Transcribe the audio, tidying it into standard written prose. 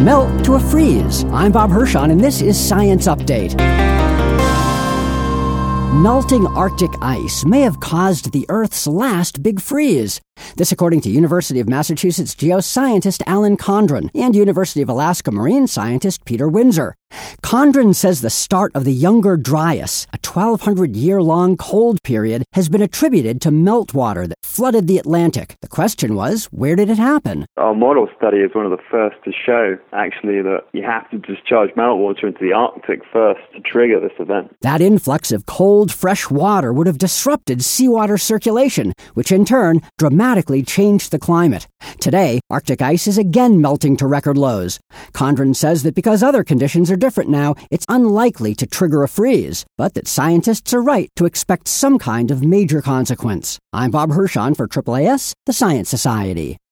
melt to a freeze. I'm Bob Hirschon, and this is Science Update. Melting Arctic ice may have caused the Earth's last big freeze. This according to University of Massachusetts geoscientist Alan Condren and University of Alaska marine scientist Peter Windsor. Condren says the start of the Younger Dryas, a 1,200-year-long cold period, has been attributed to meltwater that flooded the Atlantic. The question was, where did it happen? Our model study is one of the first to show, actually, that you have to discharge meltwater into the Arctic first to trigger this event. That influx of cold, fresh water would have disrupted seawater circulation, which in turn dramatically changed the climate. Today, Arctic ice is again melting to record lows. Condren says that because other conditions are different now, it's unlikely to trigger a freeze, but that scientists are right to expect some kind of major consequence. I'm Bob Hirschon for AAAS, the Science Society.